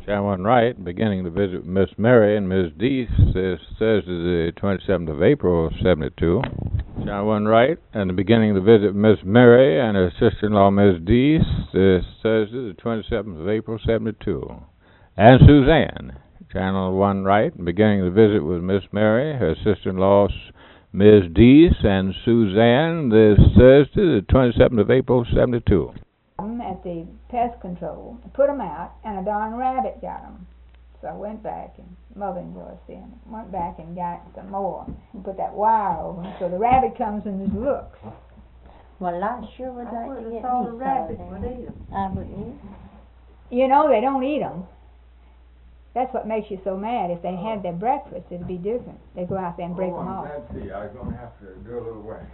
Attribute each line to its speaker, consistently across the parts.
Speaker 1: Channel 1 right, beginning the visit with Miss Mary and Miss Deese this Thursday, the 27th of April, 72. Channel 1 right, and the beginning of the visit with Miss Mary and her sister-in-law, Miss Deese, this Thursday, the 27th of April, 72. And Suzanne, Channel 1 right, and beginning of the visit with Miss Mary, her sister-in-law, Miss Deese, and Suzanne, this Thursday, the 27th of April, 72.
Speaker 2: At the pest control, put them out, and a darn rabbit got them. So I went back, and mother-in-law went back and got some more, and put that wire over them, so the rabbit comes and just looks.
Speaker 3: Well, I sure would like to get me
Speaker 4: the
Speaker 3: some.
Speaker 4: rabbit would eat them.
Speaker 3: I would eat.
Speaker 2: You know, they don't eat them. That's what makes you so mad. If they had their breakfast, it'd be different. They go out there and break them off.
Speaker 5: I'm glad to see you. I was going to have to do a little work.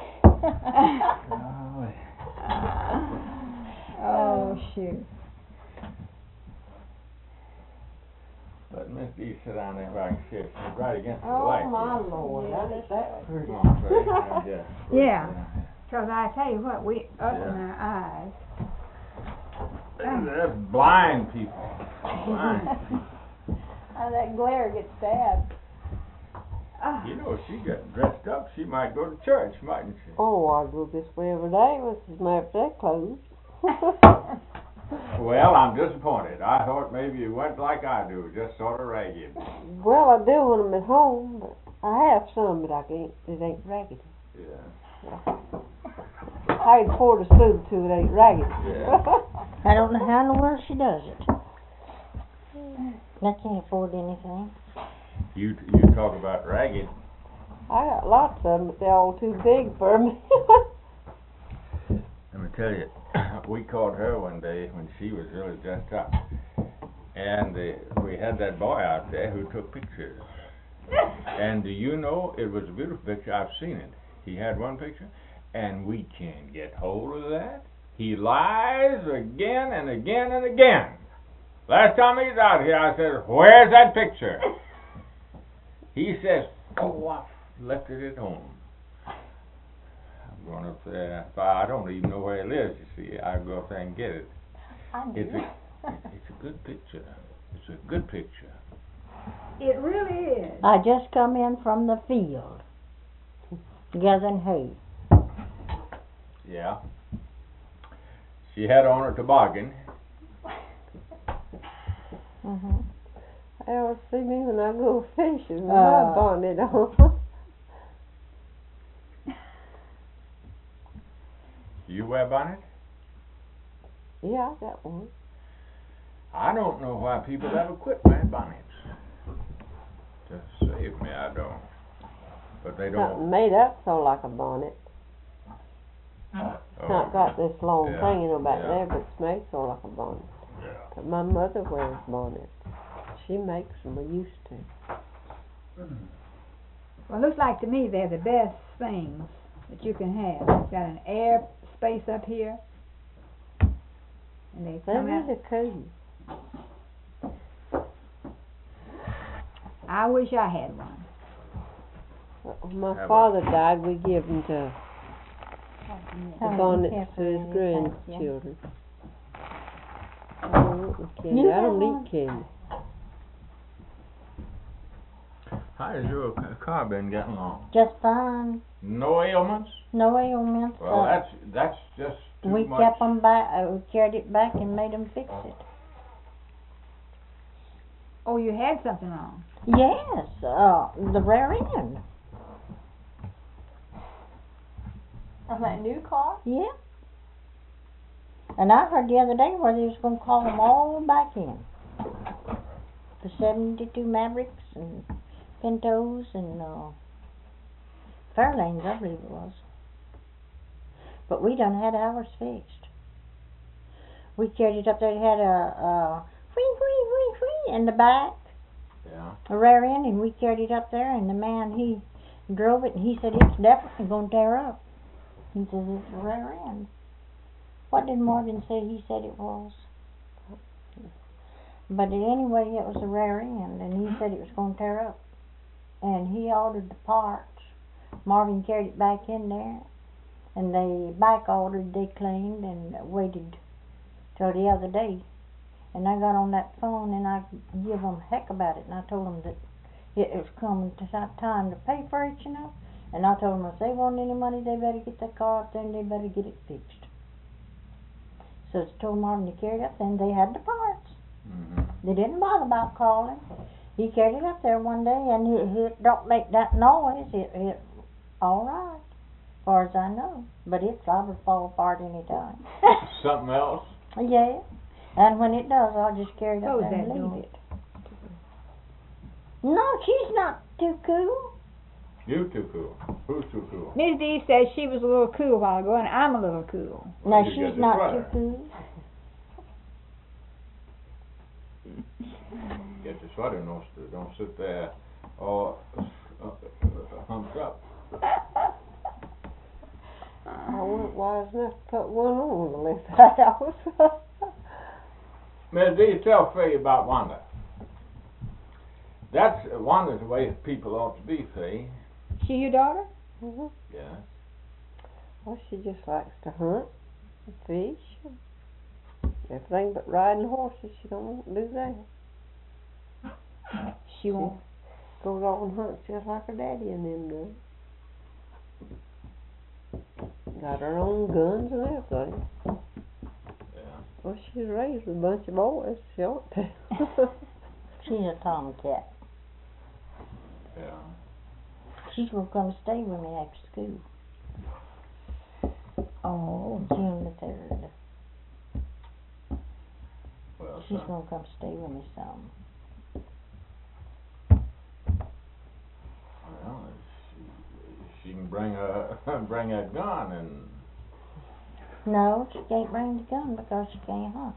Speaker 2: Oh, shoot.
Speaker 5: Let Miss D sit down there where I can see her. She's right against the
Speaker 4: Oh,
Speaker 5: light.
Speaker 4: my Lord, that is that pretty.
Speaker 5: Come on, Fred.
Speaker 2: Yeah. Because I tell you what, we open our eyes.
Speaker 5: They're blind people. Blind.
Speaker 3: That glare gets bad.
Speaker 5: You know, if she got dressed up, she might go to church, mightn't she?
Speaker 4: Oh, I go this way every day with as matter of fact clothes.
Speaker 5: Well, I'm disappointed. I thought maybe you went like I do, just sort of ragged.
Speaker 4: Well, I do when I'm at home, but I have some, but it ain't raggedy.
Speaker 5: Yeah.
Speaker 4: I can afford a suit too, it ain't raggedy.
Speaker 5: Yeah.
Speaker 3: I don't know how in the world she does it. I can't afford anything.
Speaker 5: You talk about ragged.
Speaker 4: I got lots of them, but they're all too big for me.
Speaker 5: Let me tell you, we caught her one day when she was really dressed up. And we had that boy out there who took pictures. And do you know, it was a beautiful picture. I've seen it. He had one picture, and we can't get hold of that. He lies again and again and again. Last time he's out here, I said, "Where's that picture?" He says, "Oh, I left it at home." I'm going up there. I don't even know where he lives, you see. I go up there and get it. It's a good picture. It's a good picture.
Speaker 2: It really is.
Speaker 3: I just come in from the field, gathering hay.
Speaker 5: Yeah. She had on her toboggan.
Speaker 4: They always see me when I go fishing with my bonnet on.
Speaker 5: You wear a bonnet?
Speaker 4: Yeah, I got one.
Speaker 5: I don't know why people ever quit wearing bonnets. Just save me, I don't. But they
Speaker 4: Something
Speaker 5: don't.
Speaker 4: made up so like a bonnet.
Speaker 5: Oh,
Speaker 4: Not got this long
Speaker 5: yeah,
Speaker 4: thing, you know, back
Speaker 5: yeah.
Speaker 4: there, but it's made so like a bonnet.
Speaker 5: Yeah.
Speaker 4: But my mother wears bonnets. She makes them, we used to.
Speaker 2: Well, it looks like to me they're the best things that you can have. It's got an air space up here, and they
Speaker 4: They're
Speaker 2: come out.
Speaker 4: really cool.
Speaker 2: I wish I had one.
Speaker 4: When my
Speaker 5: Have
Speaker 4: father died, we give them to the bonnets to his
Speaker 3: Yeah.
Speaker 4: grandchildren. I don't want candy.
Speaker 3: You
Speaker 4: I don't
Speaker 3: have
Speaker 4: eat candy.
Speaker 5: How's your car been getting along?
Speaker 3: Just fine.
Speaker 5: No ailments?
Speaker 3: No ailments.
Speaker 5: Well, that's just too
Speaker 3: we
Speaker 5: much.
Speaker 3: kept them back. We carried it back and made them fix it.
Speaker 2: Oh, you had something wrong.
Speaker 3: Yes, the rear end.
Speaker 6: On that new car?
Speaker 3: Yeah. And I heard the other day where they was going to call them all back in. The 72 Mavericks and Pintos and Fairlanes, I believe it was. But we done had ours fixed. We carried it up there. It had a whee in the back,
Speaker 5: Yeah.
Speaker 3: a rear end, and we carried it up there. And the man, he drove it, and he said it's definitely going to tear up. He says it's a rear end. What did Morgan say he said it was? But anyway, it was a rear end, and he said it was going to tear up. And he ordered the parts. Marvin carried it back in there, and they back ordered, they claimed, and waited till the other day. And I got on that phone and I give them heck about it, and I told them that it was coming to time to pay for it, you know. And I told them if they want any money, they better get that car up there and they better get it fixed. So I told Marvin to carry it up there, and they had the parts. They didn't bother about calling. He carried it up there one day, and it don't make that noise. It all right, as far as I know. But it's liable to fall apart any time.
Speaker 5: Something else?
Speaker 3: Yeah. And when it does, I'll just carry it up
Speaker 2: Close
Speaker 3: there and
Speaker 2: that door.
Speaker 3: leave it. No, she's not too cool.
Speaker 5: You too cool. Who's too cool?
Speaker 2: Miss D said she was a little cool a while ago, and I'm a little cool.
Speaker 3: No,
Speaker 5: You get
Speaker 3: she's
Speaker 5: the
Speaker 3: not
Speaker 5: sweater.
Speaker 3: too cool.
Speaker 5: Get your sweater, don't sit there all humped up.
Speaker 4: I wasn't wise enough to put one on to leave the house.
Speaker 5: Miss D, tell Faye about Wanda. That's Wanda's the way people ought to be, Faye.
Speaker 2: She your daughter?
Speaker 4: Mhm.
Speaker 5: Yeah.
Speaker 4: Well, she just likes to hunt and fish. Everything but riding horses, she don't do that.
Speaker 2: She won't.
Speaker 4: Goes off and hunts just like her daddy and them do. Got her own guns and everything.
Speaker 5: Yeah.
Speaker 4: Well, she's raised with a bunch of boys, she ought to.
Speaker 3: She's a tomcat.
Speaker 5: Yeah.
Speaker 3: She's gonna come stay with me after school.
Speaker 2: Oh.
Speaker 3: June the 3rd.
Speaker 5: Well,
Speaker 3: She's
Speaker 5: son,
Speaker 3: gonna come stay with me some.
Speaker 5: well, she can bring a bring a gun and
Speaker 3: No, she can't bring the gun because she can't hunt.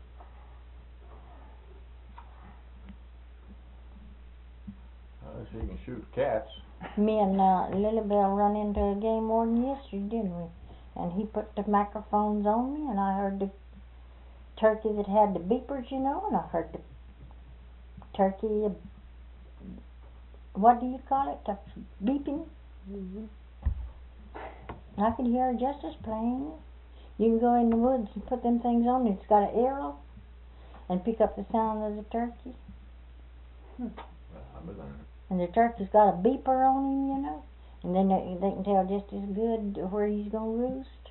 Speaker 5: she can shoot cats.
Speaker 3: Me and Lilybell run into a game warden yesterday, didn't we? And he put the microphones on me, and I heard the turkey that had the beepers, you know, and I heard the turkey, what do you call it, the beeping.
Speaker 4: Mhm.
Speaker 3: I could hear her just as plain. You can go in the woods and put them things on, it's got an arrow, and pick up the sound of the turkey.
Speaker 5: Well, I believe it.
Speaker 3: And the turkey's got a beeper on him, you know, and then they can tell just as good where he's gonna roost.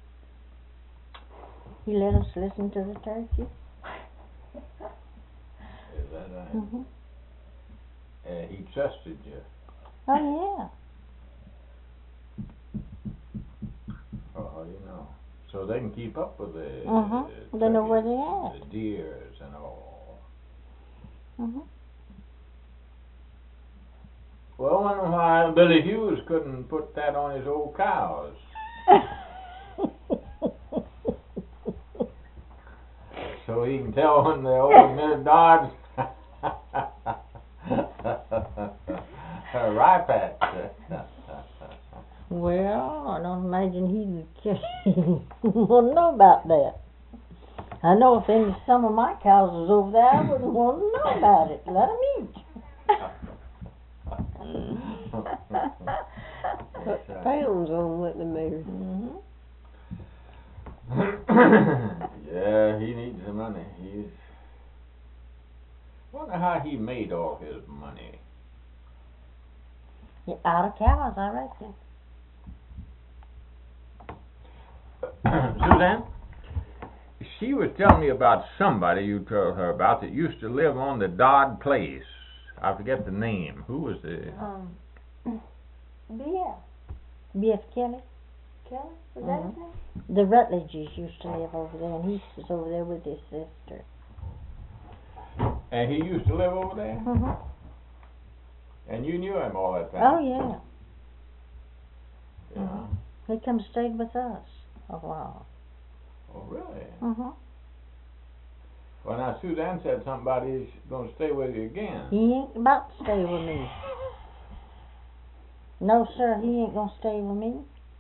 Speaker 3: He let us listen to the turkey.
Speaker 5: Is that right?
Speaker 3: Hmm.
Speaker 5: He trusted you.
Speaker 3: Oh yeah.
Speaker 5: Oh, you know. So they can keep up with the
Speaker 3: They know where
Speaker 5: turkeys,
Speaker 3: they at.
Speaker 5: the deers and all.
Speaker 3: Mhm.
Speaker 5: Well, I wonder why Billy Hughes couldn't put that on his old cows. So he can tell when the old Miss Dodge rye patch.
Speaker 3: Well, I don't imagine he'd wouldn't know about that. I know if some of my cows was over there, I wouldn't want to know about it. Let them eat.
Speaker 4: Put pounds on letting them marry.
Speaker 3: Mhm.
Speaker 5: Yeah, he needs the money. Wonder how he made all his money.
Speaker 3: Yeah, out of cows, I reckon.
Speaker 5: Suzanne, she was telling me about somebody you told her about that used to live on the Dodd Place. I forget the name. Who was the?
Speaker 6: B.F.
Speaker 3: B.F. Kelly.
Speaker 6: Kelly? Was that his name?
Speaker 3: The Rutledges used to live over there, and he was over there with his sister.
Speaker 5: And he used to live over there?
Speaker 3: Mhm.
Speaker 5: And you knew him all that
Speaker 3: Oh
Speaker 5: time?
Speaker 3: yeah.
Speaker 5: Yeah.
Speaker 3: He come stayed with us a while.
Speaker 5: Oh, really?
Speaker 3: Mhm.
Speaker 5: Well, now, Suzanne said something about he's going to stay with you again.
Speaker 3: He ain't about to stay with me. No, sir, he ain't gonna stay with me.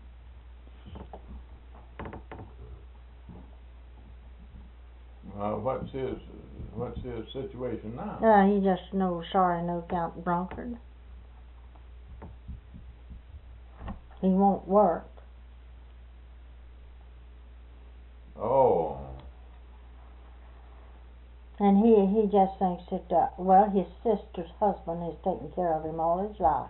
Speaker 5: What's his situation now?
Speaker 3: He just no sorry, no count drunkard. He won't work.
Speaker 5: Oh.
Speaker 3: And he just thinks that, well, his sister's husband has taken care of him all his life.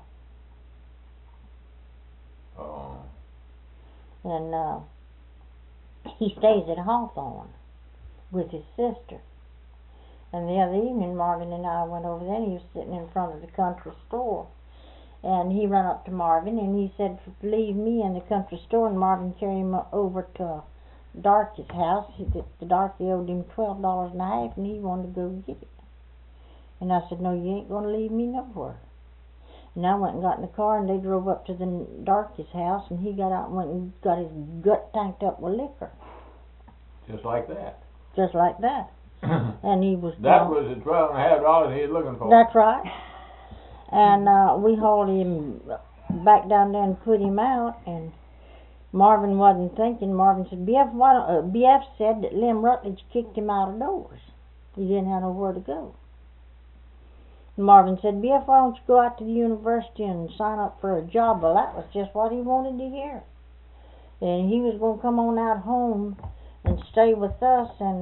Speaker 5: Oh.
Speaker 3: And he stays at Hawthorne with his sister. And the other evening, Marvin and I went over there, and he was sitting in front of the country store. And he run up to Marvin, and he said, leave me in the country store, and Marvin carried him over to Darky's house. The Darky owed him $12.50, and he wanted to go get it. And I said, no, you ain't going to leave me nowhere. And I went and got in the car, and they drove up to the Darky's house, and he got out and went and got his gut tanked up with liquor.
Speaker 5: Just like that.
Speaker 3: Just like that. And he was...
Speaker 5: That was the $12.50 he was looking for.
Speaker 3: That's right. And we hauled him back down there and put him out, and Marvin wasn't thinking. Marvin said, BF said that Lem Rutledge kicked him out of doors. He didn't have nowhere to go. And Marvin said, BF, why don't you go out to the university and sign up for a job? Well, that was just what he wanted to hear. And he was going to come on out home and stay with us and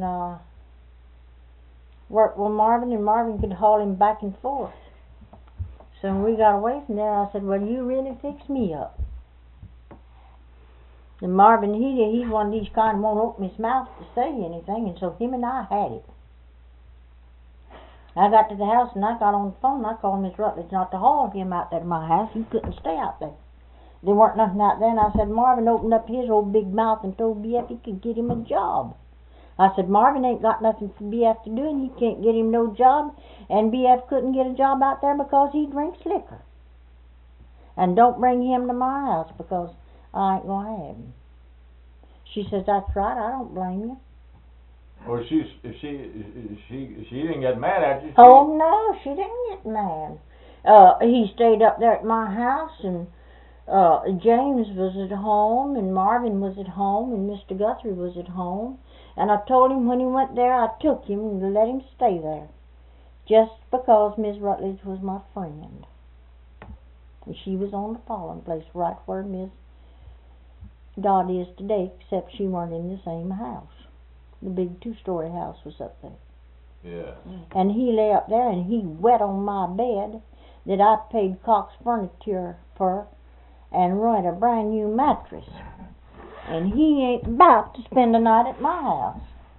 Speaker 3: work with Marvin, and Marvin could haul him back and forth. So when we got away from there, I said, well, you really fixed me up. And Marvin, he's one of these kind who won't open his mouth to say anything, and so him and I had it. I got to the house, and I got on the phone, and I called Miss Rutledge not to haul him out there to my house. He couldn't stay out there. There weren't nothing out there, and I said, Marvin opened up his old big mouth and told BF he could get him a job. I said, Marvin ain't got nothing for BF to do, and he can't get him no job, and BF couldn't get a job out there because he drinks liquor. And don't bring him to my house because I ain't going to have him. She says, that's right, I don't blame you.
Speaker 5: Well, she didn't get mad at you.
Speaker 3: Oh, no, she didn't get mad. He stayed up there at my house, and James was at home, and Marvin was at home, and Mr. Guthrie was at home. And I told him when he went there, I took him and let him stay there. Just because Miss Rutledge was my friend. And she was on the polling place right where Miss Dodd is today, except she weren't in the same house. The big 2-story house was up there.
Speaker 5: Yeah.
Speaker 3: And he lay up there and he wet on my bed that I paid Cox Furniture for and ruined a brand new mattress. And he ain't about to spend the night at my house.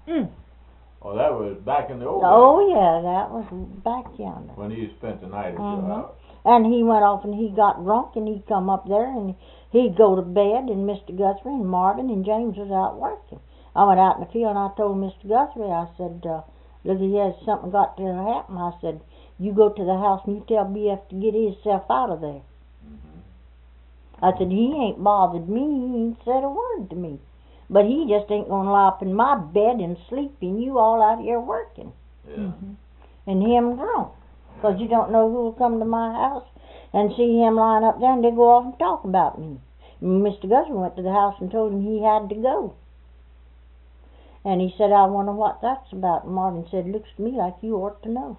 Speaker 5: Oh, that was back in the old
Speaker 3: Oh,
Speaker 5: days.
Speaker 3: yeah, that was back yonder.
Speaker 5: When he spent the night at your house.
Speaker 3: And he went off and he got drunk and he'd come up there and he'd go to bed, and Mr. Guthrie and Marvin and James was out working. I went out in the field and I told Mr. Guthrie, I said, look, he has something got to happen. I said, you go to the house and you tell BF to get himself out of there. I said, he ain't bothered me, he ain't said a word to me. But he just ain't going to lie up in my bed and sleep, and you all out here working.
Speaker 5: Yeah.
Speaker 3: And him drunk. Because you don't know who will come to my house and see him lying up there, and they go off and talk about me. And Mr. Guthrie went to the house and told him he had to go. And he said, I wonder what that's about. And Marvin said, looks to me like you ought to know.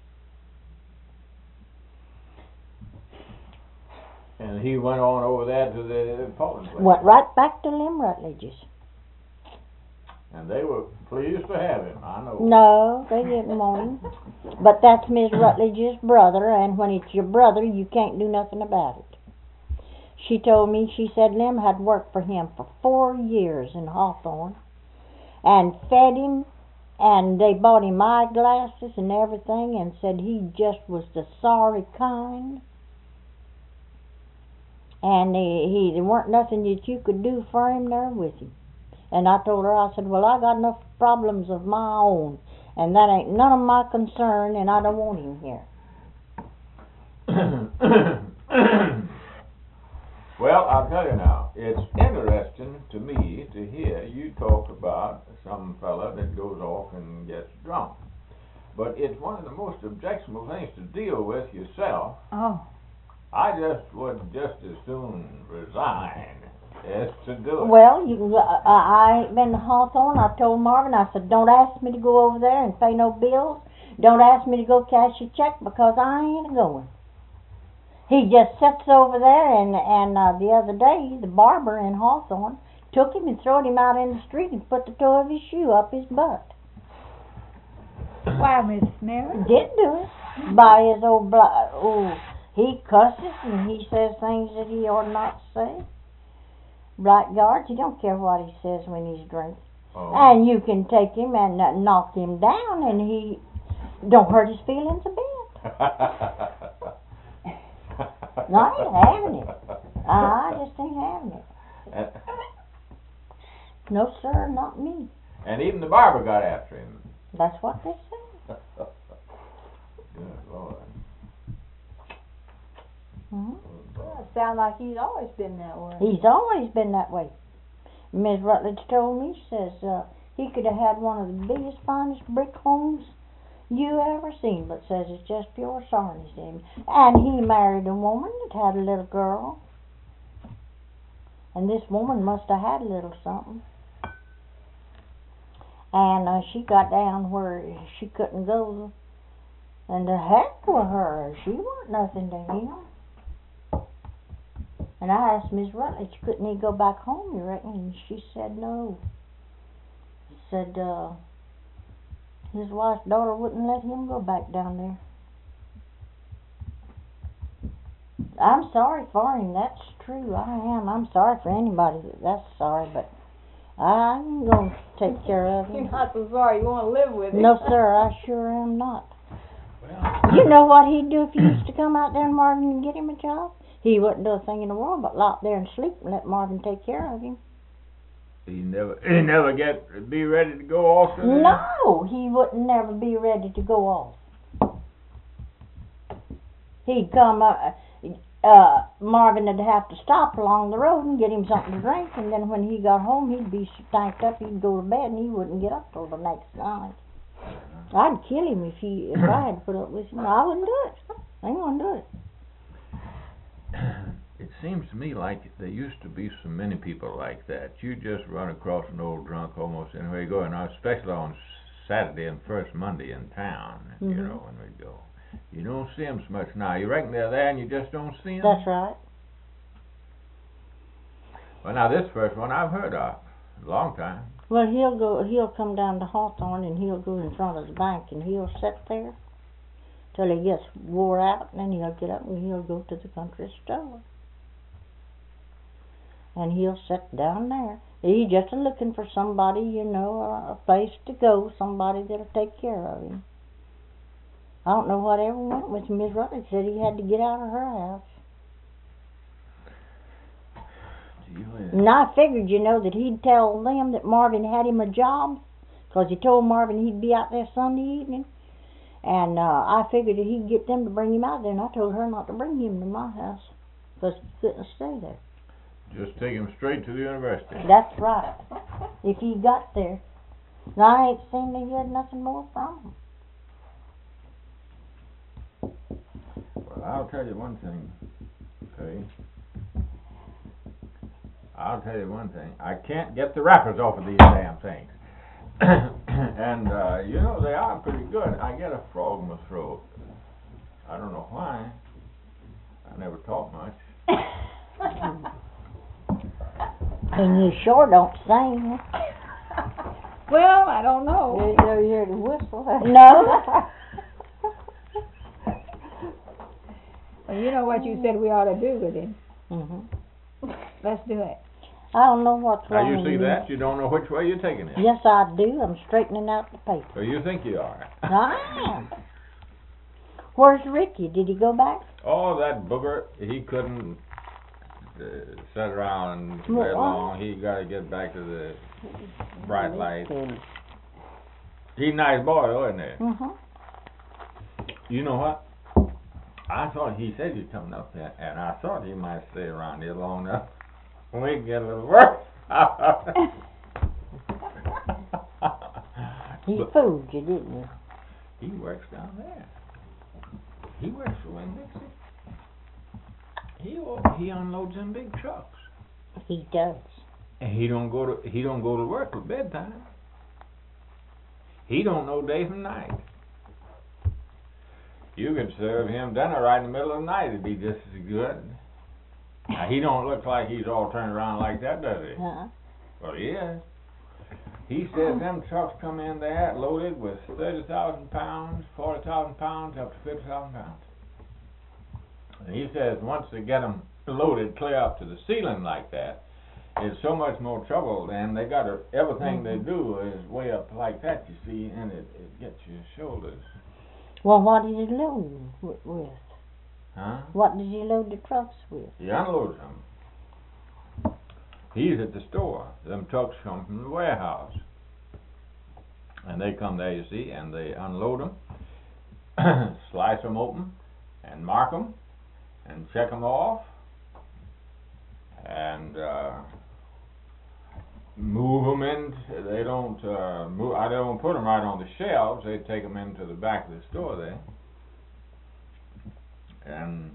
Speaker 5: And he went on over there to the polling place.
Speaker 3: Went right back to Lem Rutledge's.
Speaker 5: And they were pleased to have him, I know.
Speaker 3: No, they didn't want him. But that's Miss Rutledge's brother, and when it's your brother, you can't do nothing about it. She told me, she said Lem had worked for him for 4 years in Hawthorne, and fed him, and they bought him eyeglasses and everything, and said he just was the sorry kind. And there weren't nothing that you could do for him there with him. And I told her, I said, well, I got enough problems of my own, and that ain't none of my concern, and I don't want him here.
Speaker 5: Well, I'll tell you now, it's interesting to me to hear you talk about some fella that goes off and gets drunk. But it's one of the most objectionable things to deal with yourself.
Speaker 2: Oh.
Speaker 5: I just would just as soon resign as to do it.
Speaker 3: Well, I ain't been to Hawthorne. I told Marvin, I said, don't ask me to go over there and pay no bills. Don't ask me to go cash a check because I ain't going. He just sits over there, and the other day, the barber in Hawthorne took him and throwed him out in the street and put the toe of his shoe up his butt.
Speaker 2: Why, Miss Mary?
Speaker 3: Did do it. By his old he cusses and he says things that he ought not say. Blackguards, he don't care what he says when he's drinking.
Speaker 5: Oh.
Speaker 3: And you can take him and knock him down and he don't hurt his feelings a bit. No, I ain't having it. I just ain't having it. No, sir, not me.
Speaker 5: And even the barber got after him.
Speaker 3: That's what they say.
Speaker 5: Good Lord.
Speaker 3: Mhm.
Speaker 6: Sound like he's always been that way.
Speaker 3: He's always been that way. Miss Rutledge told me, says, he could have had one of the biggest, finest brick homes you ever seen, but says it's just pure sarnies in him. And he married a woman that had a little girl. And this woman must have had a little something. And she got down where she couldn't go. And the heck with her, she wasn't nothing to him. And I asked Miss Rutledge, couldn't he go back home, you reckon? And she said no. Said his wife's daughter wouldn't let him go back down there. I'm sorry for him, that's true, I am. I'm sorry for anybody that's sorry, but I ain't gonna take care of him.
Speaker 6: You're not so sorry. You want to live with him.
Speaker 3: No, sir, I sure am not.
Speaker 5: Well,
Speaker 3: You know what he'd do if he used to come out there and Marvin and get him a job? He wouldn't do a thing in the world but lie out there and sleep and let Marvin take care of him.
Speaker 5: he never be ready to go off to the...
Speaker 3: No, he wouldn't never be ready to go off. He'd come, Marvin would have to stop along the road and get him something to drink, and then when he got home, he'd be stanked up, he'd go to bed, and he wouldn't get up till the next night. I'd kill him if I had to put up with him. I wouldn't do it. I ain't gonna do it.
Speaker 5: It seems to me like there used to be so many people like that. You just run across an old drunk almost anywhere you go, and especially on Saturday and first Monday in town, you know, when we go. You don't see them so much now. You reckon they're there and you just don't see them?
Speaker 3: That's right.
Speaker 5: Well, now this first one I've heard of. A long time.
Speaker 3: Well, he'll come down to Hawthorne and he'll go in front of the bank and he'll sit there till he gets wore out, and then he'll get up and he'll go to the country store. And he'll sit down there. He's just looking for somebody, you know, a place to go, somebody that'll take care of him. I don't know whatever went with him. Miss Rutledge said he had to get out of her house. And I figured, you know, that he'd tell them that Marvin had him a job, because he told Marvin he'd be out there Sunday evening. And I figured that he'd get them to bring him out there, and I told her not to bring him to my house, because he couldn't stay there.
Speaker 5: Just take him straight to the university.
Speaker 3: That's right. If he got there. And I ain't seen to hear nothing more from him.
Speaker 5: Well, I'll tell you one thing, Peggy. I'll tell you one thing. I can't get the wrappers off of these damn things. And, you know, they are pretty good. I get a frog in my throat. I don't know why. I never talk much.
Speaker 3: And you sure don't sing.
Speaker 2: Well, I don't know.
Speaker 4: You never heard him whistle.
Speaker 3: No.
Speaker 2: Well, you know what you said we ought to do with him. Let's do it.
Speaker 3: I don't know what's
Speaker 5: Now,
Speaker 3: wrong
Speaker 5: you
Speaker 3: with
Speaker 5: see
Speaker 3: me.
Speaker 5: that? You don't know which way you're taking it.
Speaker 3: Yes, I do. I'm straightening out the paper.
Speaker 5: So you think you are.
Speaker 3: I am. Where's Ricky? Did he go back?
Speaker 5: Oh, that booger, he couldn't sit around very long. He got to get back to the bright light. He's a nice boy, though, isn't he? You know what? I thought he said he'd come up there, and I thought he might stay around here long enough. We can get a little work.
Speaker 3: He fooled you, didn't
Speaker 5: He works down there. He works for Winn-Dixie. He unloads them big trucks.
Speaker 3: he? He does.
Speaker 5: And he don't go to work till bedtime. He don't know day from night. You could serve him dinner right in the middle of the night, it'd be just as good. Now, he don't look like he's all turned around like that, does he?
Speaker 3: Uh-uh.
Speaker 5: Well, he is. He says them trucks come in there loaded with 30,000 pounds, 40,000 pounds, up to 50,000 pounds. And he says once they get them loaded clear up to the ceiling like that, it's so much more trouble, and they got to, everything they do is way up like that, you see, and it gets your shoulders.
Speaker 3: Well, what did you load them with?
Speaker 5: Huh?
Speaker 3: What did you load the trucks with?
Speaker 5: He unloads them. He's at the store. Them trucks come from the warehouse. And they come there, you see, and they unload them, slice them open, and mark them, and check them off, and move them in. They don't move. I don't put them right on the shelves. They take them into the back of the store there, and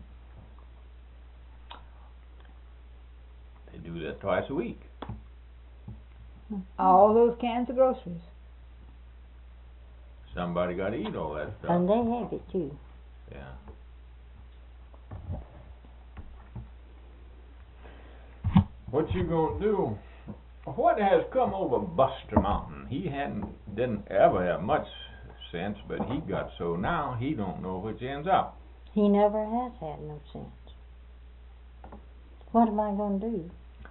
Speaker 5: they do that twice a week.
Speaker 2: All those cans of groceries.
Speaker 5: Somebody got to eat all that stuff.
Speaker 3: And they have it too.
Speaker 5: Yeah. What you gonna do? What has come over Buster Mountain? He didn't ever have much sense, but he got so now he don't know which ends up.
Speaker 3: He never has had no sense. What am I going to do?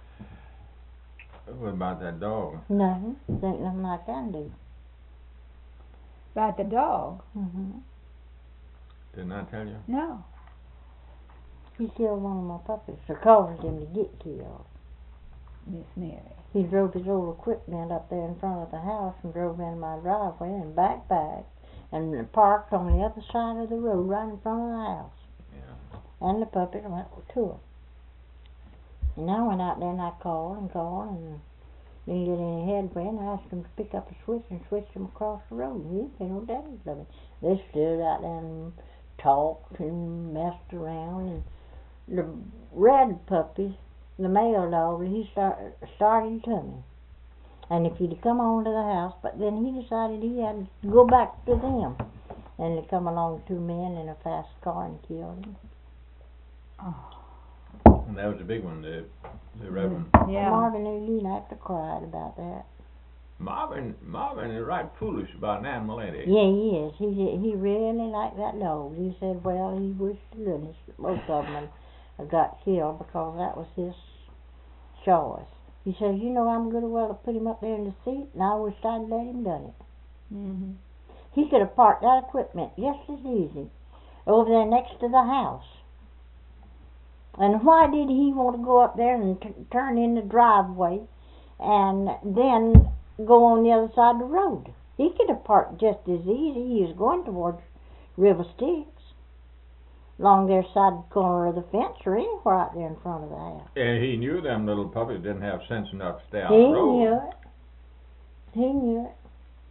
Speaker 5: What about that dog?
Speaker 3: Nothing. There's nothing I can do.
Speaker 2: About the dog?
Speaker 3: Mm-hmm.
Speaker 5: Didn't I tell you?
Speaker 2: No.
Speaker 3: He killed one of my puppies, or caused him to get killed.
Speaker 2: Miss Mary.
Speaker 3: He drove his old equipment up there in front of the house and drove in my driveway and back and parked on the other side of the road right in front of the house.
Speaker 5: Yeah.
Speaker 3: And the puppy went to him. And I went out there and I called and didn't get any headway, and I asked him to pick up a switch and switched him across the road. He didn't pay no damage of it. They stood out there and talked and messed around, and the red puppy, the male dog, he started to me. And if he'd come on to the house, but then he decided he had to go back to them. And they come along two men in a fast car and killed him.
Speaker 2: Oh.
Speaker 5: And that was the big one, the Reverend.
Speaker 2: Yeah.
Speaker 3: Marvin Lee after cried about that.
Speaker 5: Marvin is right foolish about an animal, ain't he?
Speaker 3: Yeah, he is. He really liked that dog. He said, well, he wished to goodness most of them had got killed because that was his choice. He says, you know, I'm good and well to put him up there in the seat, and I wished I'd let him done it.
Speaker 2: Mm-hmm.
Speaker 3: He could have parked that equipment just as easy over there next to the house. And why did he want to go up there and turn in the driveway and then go on the other side of the road? He could have parked just as easy. He was going towards River Styx, along their side corner of the fence or anywhere out there in front of the house.
Speaker 5: And he knew them little puppies didn't have sense enough to stay out
Speaker 3: He
Speaker 5: the road.
Speaker 3: knew it. He knew it.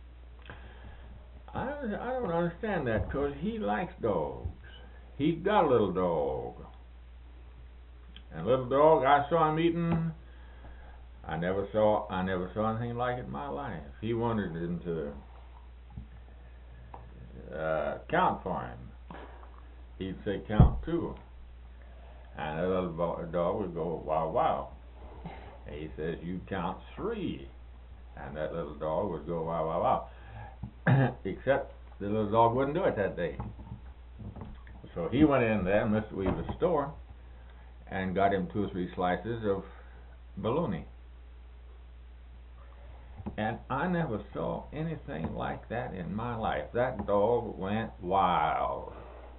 Speaker 5: I don't understand that, because he likes dogs. He's got a little dog. And little dog, I saw him eating. I never saw anything like it in my life. He wanted him to count for him. He'd say count 2. And that little dog would go wow wow. And he says you count 3. And that little dog would go wow wow wow. Except the little dog wouldn't do it that day. So he went in there, Mr. Weaver's store, and got him 2 or 3 slices of bologna. And I never saw anything like that in my life. That dog went wild.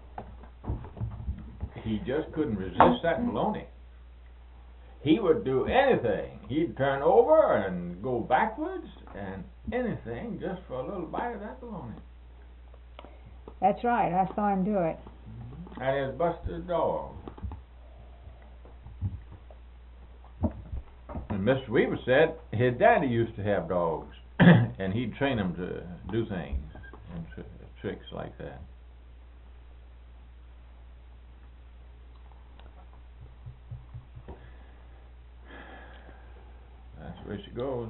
Speaker 5: He just couldn't resist that bologna. He would do anything. He'd turn over and go backwards and anything just for a little bite of that bologna.
Speaker 2: That's right. I saw him do it.
Speaker 5: And it's Buster's dog. And Mr. Weaver said his daddy used to have dogs, and he'd train them to do things and tricks like that. That's where she goes.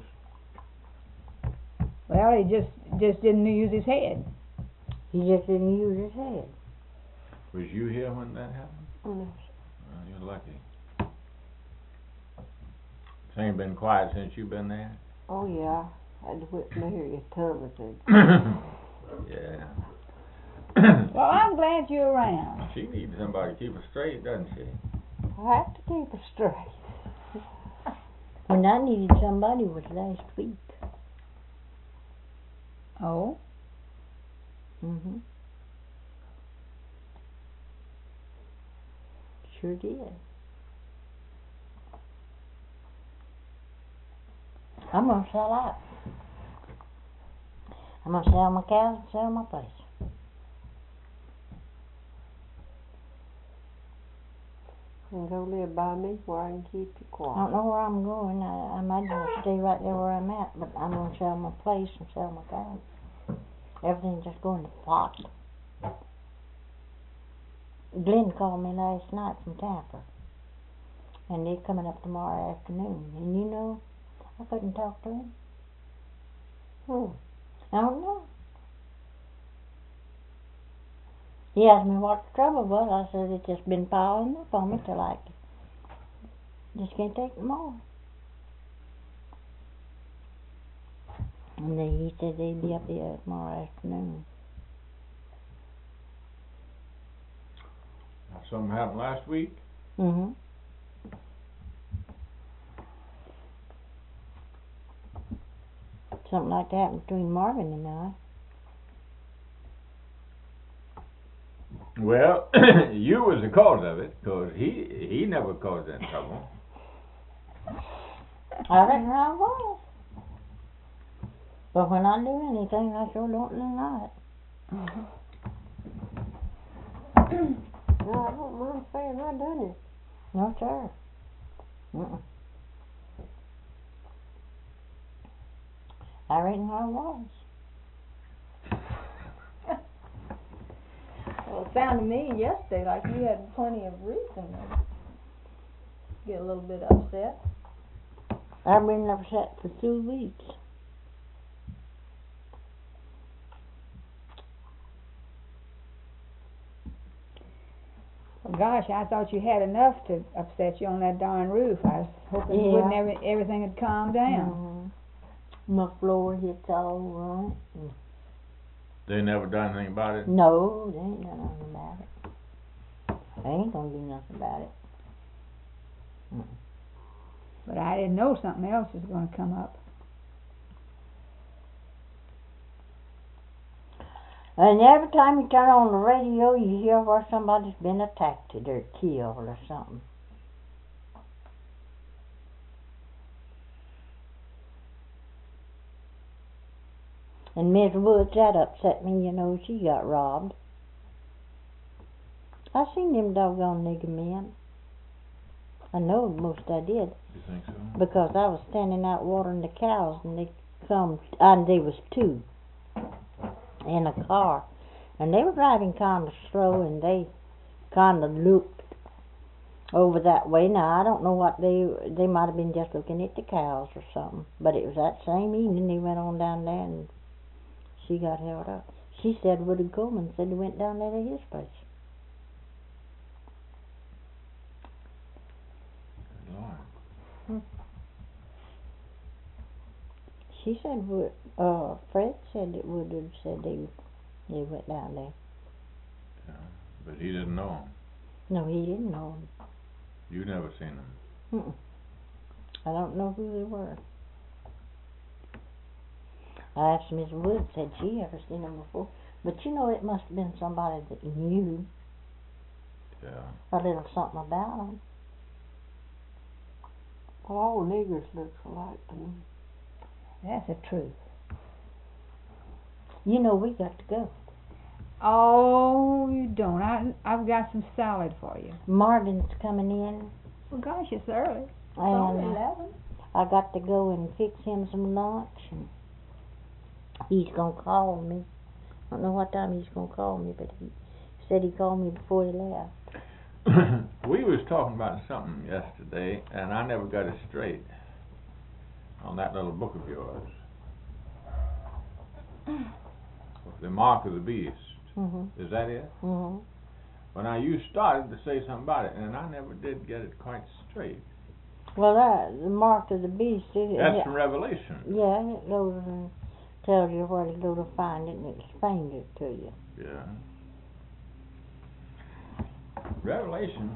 Speaker 2: Well, he just didn't use his head.
Speaker 3: He just didn't use his head.
Speaker 5: Was you here when that happened?
Speaker 4: Yes.
Speaker 5: Well, you're lucky. Things been quiet since you've been there?
Speaker 4: Oh, yeah. Had to whip Mary a ton of things.
Speaker 5: Yeah.
Speaker 2: Well, I'm glad you're around.
Speaker 5: She needs somebody to keep her straight, doesn't she?
Speaker 4: I have to keep her straight.
Speaker 3: When I needed somebody was last week.
Speaker 2: Oh,
Speaker 3: Sure did. I'm gonna sell out. I'm gonna sell my cows and sell my place.
Speaker 4: And go live by me where I can keep you
Speaker 3: I
Speaker 4: quiet.
Speaker 3: don't know where I'm going. I might as well stay right there where I'm at, but I'm gonna sell my place and sell my cows. Everything's just going to pot. Glenn called me last night from Tampa, and they're coming up tomorrow afternoon. And you know, I couldn't talk to him. I don't know. He asked me what the trouble was. I said it's just been piling up on me till I just can't take no more. And then he said they'd be up here tomorrow afternoon.
Speaker 5: Something happened last week?
Speaker 3: Something like that happened between Marvin and I.
Speaker 5: Well, you was the cause of it, 'cause he never caused any trouble.
Speaker 3: I reckon I was. But when I do anything, I sure don't deny it.
Speaker 4: No, I don't mind saying I done it.
Speaker 3: No, sir. I reckon I was.
Speaker 6: Well, it sounded to me yesterday like you had plenty of reason to get a little bit upset.
Speaker 3: I've been upset for 2 weeks.
Speaker 2: well, gosh, I thought you had enough to upset you on that darn roof. I was hoping
Speaker 3: Yeah.
Speaker 2: wouldn't everything had calmed down.
Speaker 3: My floor hits all on it.
Speaker 5: They never done anything about it?
Speaker 3: No, they ain't done nothing about it. They ain't gonna do nothing about it.
Speaker 2: But I didn't know something else was going to come up.
Speaker 3: And every time you turn on the radio, you hear where somebody's been attacked or killed or something. And Miss Woods, that upset me, you know, she got robbed. I seen them doggone nigger men. I know most I did,
Speaker 5: You think so?
Speaker 3: because I was standing out watering the cows, and they come, and they was 2 in a car, and they were driving kind of slow, and they kind of looked over that way. Now I don't know what they might have been just looking at the cows or something, but it was that same evening they went on down there and she got held up. She said Woodard Coleman said they went down there to his place.
Speaker 5: Good Lord.
Speaker 3: She said Fred said that Woodard said they went down there.
Speaker 5: Yeah. But he didn't know him.
Speaker 3: No, he didn't know them.
Speaker 5: You never seen him.
Speaker 3: I don't know who they were. I asked Miss Wood, said she ever seen them before. But you know, it must have been somebody that knew
Speaker 5: Yeah.
Speaker 3: a little something about them.
Speaker 4: Well, all niggers look alike to me.
Speaker 2: That's the truth.
Speaker 3: You know, we got to go.
Speaker 2: Oh, you don't. I've got some salad for you.
Speaker 3: Marvin's coming in,
Speaker 2: Well, gosh, it's early.
Speaker 6: Only
Speaker 3: and
Speaker 6: 11.
Speaker 3: I got to go and fix him some lunch, and he's gonna call me. I don't know what time he's gonna call me, but he said he called me before he left.
Speaker 5: We was talking about something yesterday, and I never got it straight on that little book of yours. The Mark of the Beast. Is that it? Well, now you started to say something about it, and I never did get it quite straight.
Speaker 3: Well, the mark of the beast,
Speaker 5: That's from Revelation.
Speaker 3: yeah, it goes and tells you where to go to find it and explains it to you.
Speaker 5: Yeah. Revelation.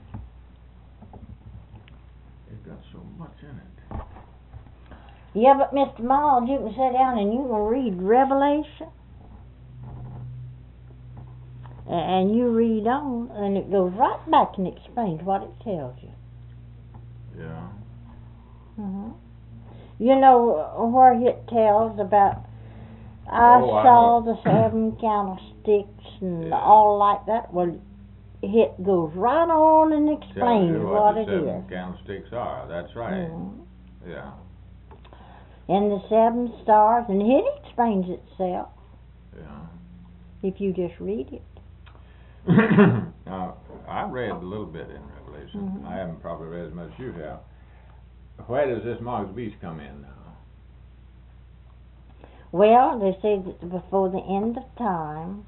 Speaker 5: It's got so much in it.
Speaker 3: Yeah, but Mr. Miles, you can sit down and you can read Revelation. And you read on, and it goes right back and explains what it tells you.
Speaker 5: Yeah.
Speaker 3: You know where it tells about I saw the 7 candlesticks and
Speaker 5: Yeah.
Speaker 3: all like that. Well, it goes right on and
Speaker 5: Tells
Speaker 3: explains
Speaker 5: you
Speaker 3: what
Speaker 5: the
Speaker 3: it
Speaker 5: 7
Speaker 3: is.
Speaker 5: candlesticks are. That's right.
Speaker 3: Mhm.
Speaker 5: Yeah.
Speaker 3: And the 7 stars, and it explains itself
Speaker 5: Yeah.
Speaker 3: if you just read it.
Speaker 5: Now, I read a little bit in Revelation.
Speaker 3: Mhm.
Speaker 5: I haven't probably read as much as you have. Where does this mark of the beast come in now?
Speaker 3: Well, they say that before the end of time,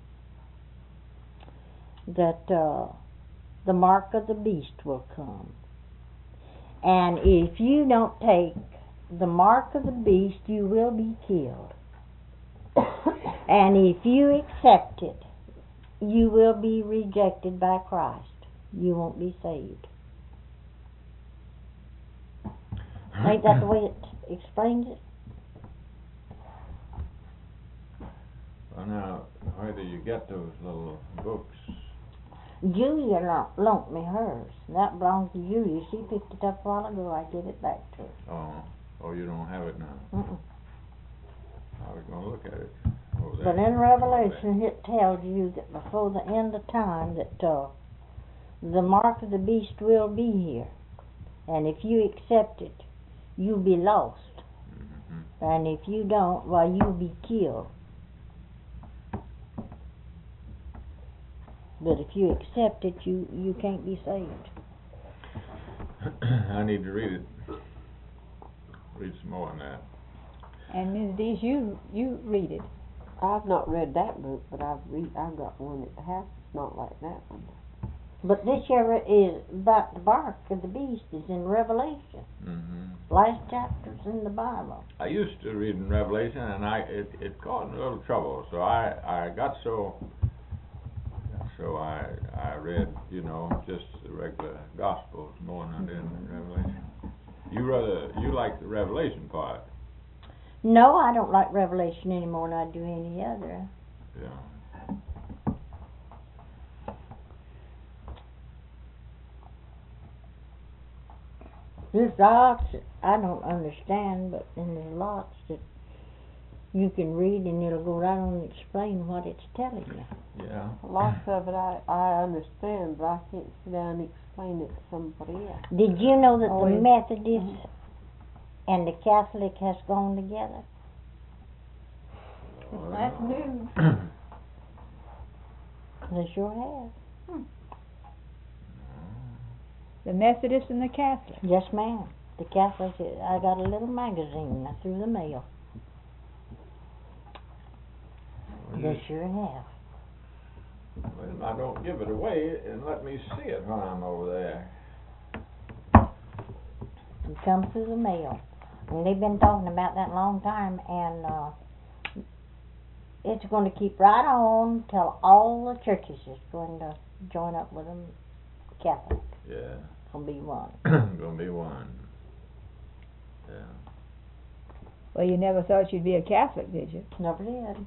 Speaker 3: that the mark of the beast will come. And if you don't take the mark of the beast, you will be killed. And if you accept it, you will be rejected by Christ. You won't be saved. Ain't that the way it explains it?
Speaker 5: Well, now, where do you get those little books?
Speaker 3: Julia loaned me hers. That belongs to Julia. She picked it up a while ago. I gave it back to her.
Speaker 5: Oh, you don't have it now.
Speaker 3: Mm-mm.
Speaker 5: I was going to look at it. over there.
Speaker 3: But in Revelation, it tells you that before the end of time, that the mark of the beast will be here. And if you accept it, you'll be lost.
Speaker 5: Mm-hmm.
Speaker 3: And if you don't, well, you'll be killed. But if you accept it, you can't be saved.
Speaker 5: I need to read it. Read some more on that.
Speaker 2: And Ms. Dees, you read it.
Speaker 4: I've not read that book, but I've got one at the house. It's not like that one.
Speaker 3: But this here is about the mark of the beast is in Revelation.
Speaker 5: Mm-hmm.
Speaker 3: Last chapter's in the Bible.
Speaker 5: I used to read in Revelation, and it caused me a little trouble. So I got so I read, just the regular Gospels more than I did in Revelation. You like the Revelation part?
Speaker 3: No, I don't like Revelation any more than I do any other.
Speaker 5: Yeah.
Speaker 3: There's lots that I don't understand, but then there's lots that you can read and it'll go right on and explain what it's telling you.
Speaker 5: Yeah.
Speaker 4: Lots of it I understand, but I can't sit down and explain it to somebody else.
Speaker 3: Did you know that
Speaker 2: Oh,
Speaker 3: the
Speaker 2: yeah.
Speaker 3: Methodist and the Catholic has gone together?
Speaker 6: That's new.
Speaker 3: They sure have.
Speaker 2: The Methodist and the Catholic.
Speaker 3: Yes, ma'am. The Catholic, I got a little magazine through the mail. They sure have.
Speaker 5: Well, I don't give it away and let me see it when I'm over there.
Speaker 3: It comes through the mail. And they've been talking about that a long time, and it's going to keep right on till all the churches is going to join up with them Catholic.
Speaker 5: Yeah.
Speaker 3: It's going to be one.
Speaker 5: Gonna be one. Yeah.
Speaker 2: Well, you never thought you'd be a Catholic, did you?
Speaker 3: Never did.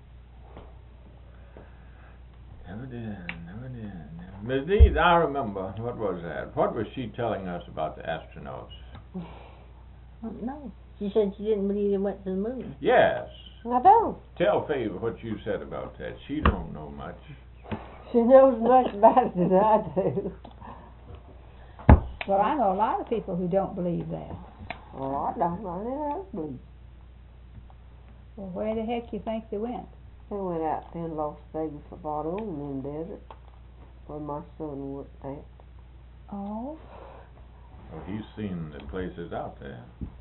Speaker 5: Never did. Ms. Dees, I remember, what was that? What was she telling us about the astronauts?
Speaker 3: No. She said she didn't believe they went to the moon.
Speaker 5: Yes.
Speaker 4: I don't.
Speaker 5: Tell Favor what you said about that. She don't know much.
Speaker 4: She knows much about it than I do.
Speaker 2: Well, I know a lot of people who don't believe that.
Speaker 4: Well, I don't. I never believe.
Speaker 2: Well, where the heck you think they went?
Speaker 4: They went out there in Las Vegas, Nevada, on the desert, where my son worked at.
Speaker 2: Oh.
Speaker 5: Well, he's seen the places out there.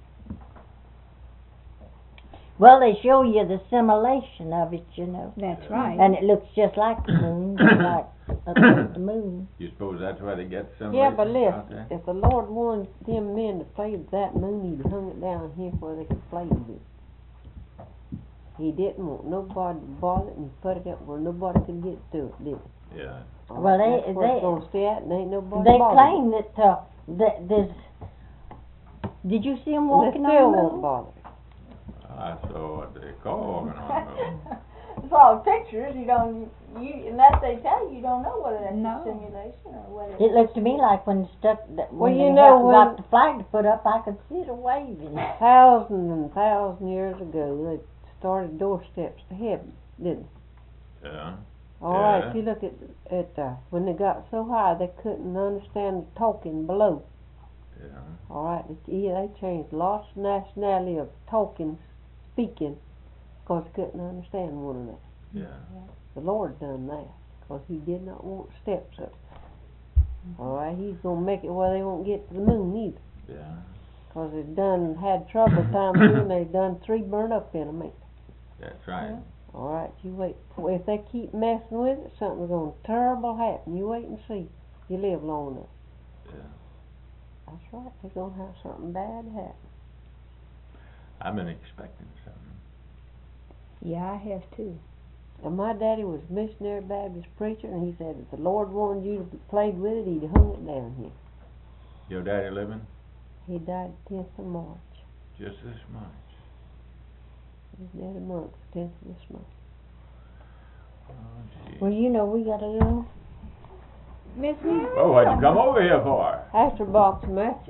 Speaker 3: Well, they show you the simulation of it, you know.
Speaker 2: That's right.
Speaker 3: And it looks just like the moon, just like up at the moon.
Speaker 5: You suppose that's why they get some
Speaker 4: Yeah, but
Speaker 5: racist out
Speaker 4: listen,
Speaker 5: there?
Speaker 4: if the Lord wanted them men to play with that moon, he'd hung it down here where they could play with it. He didn't want nobody to bother it, and he put it up where nobody could get to it, did he?
Speaker 5: Yeah.
Speaker 3: Well,
Speaker 4: That's where it's gonna stay at, and ain't nobody
Speaker 3: They
Speaker 4: bothered.
Speaker 3: claim that there's. Did you see them
Speaker 4: And they
Speaker 3: walking
Speaker 4: still
Speaker 3: on the
Speaker 4: won't
Speaker 3: moon?
Speaker 4: bother.
Speaker 5: I saw what they call walking on the moon.
Speaker 6: It's all pictures, you don't, unless they tell you, you don't know whether that's
Speaker 2: No.
Speaker 6: a simulation or whether.
Speaker 3: It looked to me like when stuck that
Speaker 4: Well,
Speaker 3: when
Speaker 4: you
Speaker 3: they
Speaker 4: know
Speaker 3: got the flag to put up, I could see the waving.
Speaker 4: Thousands and thousands of years ago, they started doorsteps to heaven, didn't they?
Speaker 5: Yeah.
Speaker 4: All right,
Speaker 5: Yeah.
Speaker 4: if you look at when they got so high, they couldn't understand the talking below.
Speaker 5: Yeah.
Speaker 4: All right, they changed lots of nationality of talking, speaking, because they couldn't understand one another.
Speaker 5: Yeah.
Speaker 4: The Lord done that, because he did not want steps up. All right, he's going to make it where they won't get to the moon either,
Speaker 5: Yeah.
Speaker 4: because they done had trouble time here, and they done 3 burn up in a minute.
Speaker 5: That's right.
Speaker 4: All right, you wait. If they keep messing with it, something's going to terrible happen. You wait and see. You live long enough.
Speaker 5: Yeah.
Speaker 4: That's right, they're going to have something bad happen.
Speaker 5: I've been expecting something.
Speaker 2: Yeah, I have too.
Speaker 4: And my daddy was a missionary Baptist preacher, and he said if the Lord wanted you to play with it, he'd hung it down here.
Speaker 5: Your daddy living?
Speaker 4: He died 10th of March.
Speaker 5: Just this much.
Speaker 4: He's dead a month, 10th of this month.
Speaker 5: Oh, gee.
Speaker 3: Well, you know we got a little.
Speaker 2: Miss me?
Speaker 5: Well, what'd you come over here for?
Speaker 4: After a box of matches.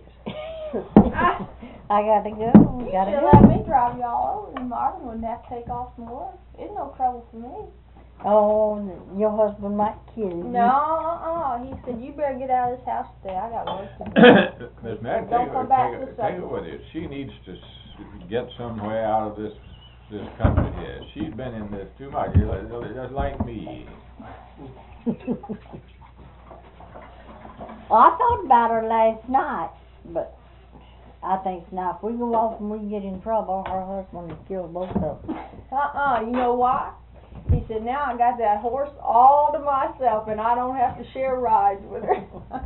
Speaker 3: I gotta go.
Speaker 6: You
Speaker 3: Gotta
Speaker 6: should
Speaker 3: go.
Speaker 6: let me drive y'all over, and Marvin wouldn't have to take off from work. It's no trouble for me.
Speaker 3: Oh, your husband might kill you.
Speaker 6: No, he said, you better get out of this house today, I got work to do.
Speaker 5: Miss Mary,
Speaker 6: Don't come back till
Speaker 5: take her with you. She needs to get somewhere out of this country here. She's been in this too much, just like me.
Speaker 3: Well, I thought about her last night, but I think now if we go off and we get in trouble, her husband will kill both of us.
Speaker 6: You know why? He said, now I got that horse all to myself, and I don't have to share rides with her.